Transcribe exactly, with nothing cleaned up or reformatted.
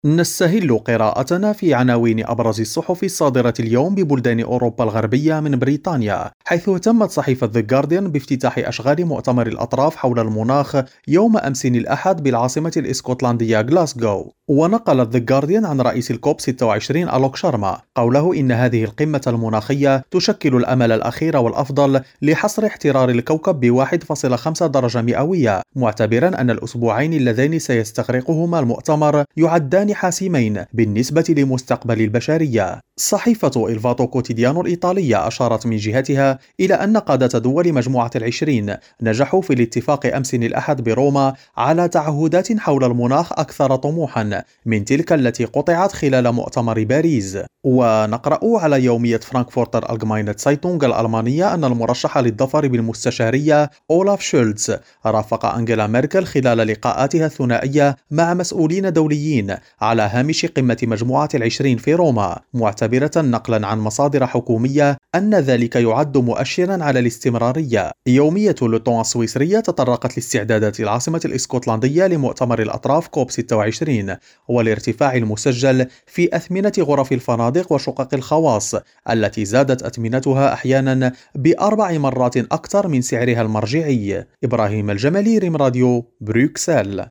نستهل قراءتنا في عناوين أبرز الصحف الصادرة اليوم ببلدان أوروبا الغربية من بريطانيا، حيث اهتمت صحيفة The Guardian بافتتاح أشغال مؤتمر الأطراف حول المناخ يوم أمس الأحد بالعاصمة الإسكتلندية غلاسكو. ونقلت The Guardian عن رئيس الكوب ستة وعشرين ألوك شارما قوله إن هذه القمة المناخية تشكل الأمل الأخير والأفضل لحصر احترار الكوكب ب واحد فاصلة خمسة درجة مئوية، معتبرا أن الأسبوعين اللذين سيستغرقهما المؤتمر يعدان حاسمين بالنسبة لمستقبل البشرية. صحيفة إلفاتو كوتيديانو الإيطالية أشارت من جهتها إلى أن قادة دول مجموعة العشرين نجحوا في الاتفاق أمس الأحد بروما على تعهدات حول المناخ أكثر طموحا من تلك التي قطعت خلال مؤتمر باريس. ونقرأ على يومية فرانكفورتر ألجماينة سايتونغ الألمانية أن المرشح للظفر بالمستشارية أولاف شولتز رافق أنجيلا ميركل خلال لقاءاتها الثنائية مع مسؤولين دوليين على هامش قمة مجموعة العشرين في روما، معتبرة نقلا عن مصادر حكومية أن ذلك يعد مؤشرا على الاستمرارية. يومية لوتون السويسرية تطرقت لاستعدادات العاصمة الإسكتلندية لمؤتمر الأطراف كوب ستة وعشرين والارتفاع المسجل في أثمنة غرف الفنادق وشقق الخواص التي زادت أثمنتها أحيانا بأربع مرات أكثر من سعرها المرجعي. إبراهيم الجمالي، ريم راديو، بروكسل.